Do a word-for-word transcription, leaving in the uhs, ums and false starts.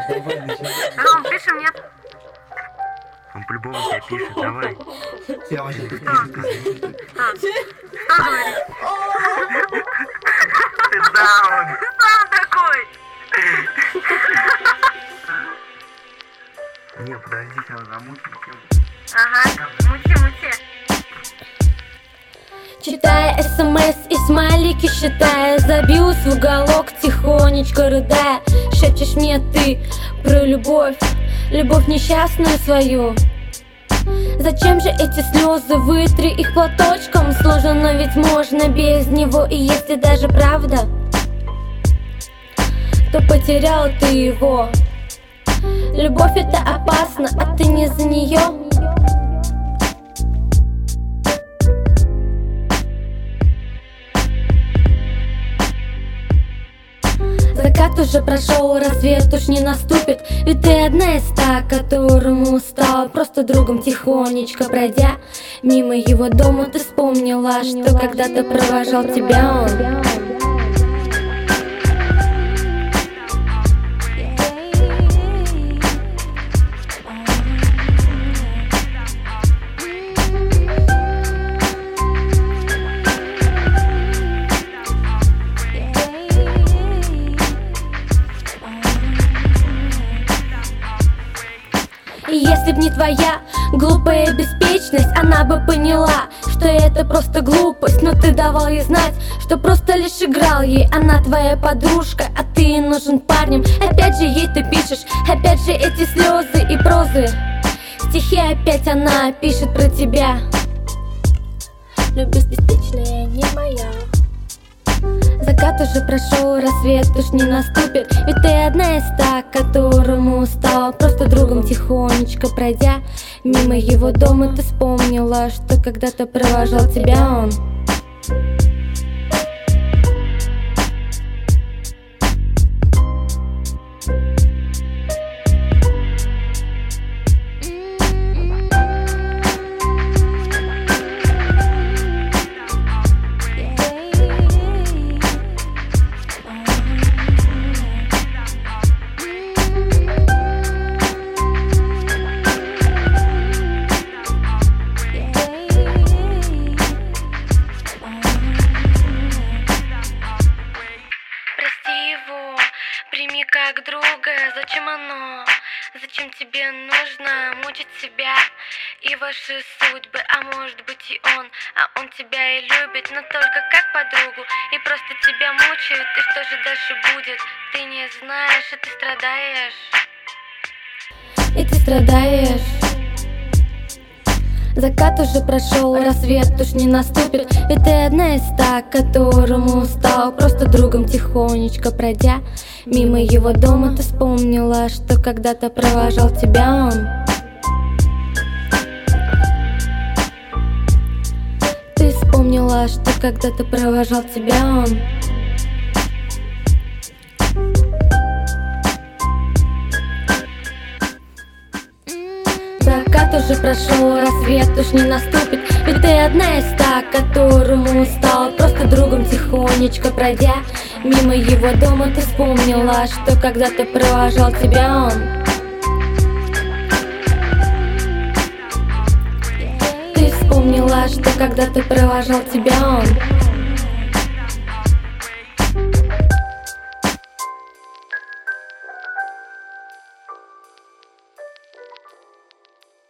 Ром, пишем, нет? Он по-любому тебя пишет, давай. Я вообще не Что? Что говоришь? Ты даун. Сам такой! Не, подожди, сейчас замутим тему. Ага, мути, мути. Читая смс и смайлики считая, забилась в уголок, тихонечко рыдая. Шепчешь мне ты про любовь, любовь несчастную свою. Зачем же эти слезы, вытри их платочком. Сложно, но ведь можно без него. И если даже правда, то потерял ты его. Любовь это опасно, а ты не за нее. Закат уже прошел, рассвет уж не наступит. Ведь ты одна из ста, которому стала просто другом. Тихонечко пройдя мимо его дома, ты вспомнила, что когда-то провожал тебя он. И если б не твоя глупая беспечность, она бы поняла, что это просто глупость. Но ты давал ей знать, что просто лишь играл ей. Она твоя подружка, а ты ей нужен парнем. Опять же ей ты пишешь, опять же эти слезы и прозы. Стихи опять она пишет про тебя. Любовь беспечная не моя. Закат уже прошел, рассвет уж не наступит. Ведь ты одна из ста, которому стала просто другом. Тихонечко пройдя мимо его дома, ты вспомнила, что когда-то провожал тебя он. Прими как друга, зачем оно? Зачем тебе нужно мучить себя и ваши судьбы? А может быть и он, а он тебя и любит, но только как подругу. И просто тебя мучает, и что же дальше будет? Ты не знаешь, и ты страдаешь. И ты страдаешь. Закат уже прошел, рассвет уж не наступит. Ведь ты одна из ста, которому стал просто другом. Тихонечко пройдя мимо его дома, ты вспомнила, что когда-то провожал тебя он. Ты вспомнила, что когда-то провожал тебя он. Закат уже прошел, рассвет уж не наступит. Ведь ты одна из ста, которому стала просто другом. Тихонечко пройдя мимо его дома, ты вспомнила, что когда-то провожал тебя он. Ты вспомнила, что когда-то провожал тебя он.